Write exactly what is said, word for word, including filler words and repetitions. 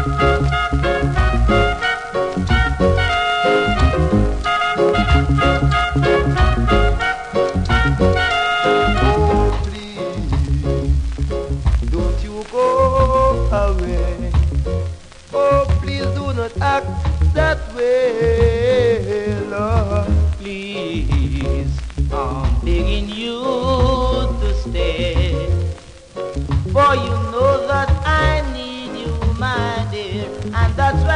away. Oh, please do not act that way, Lord. Please, I'm begging you to stay, for you know that I need you, my dear, and that's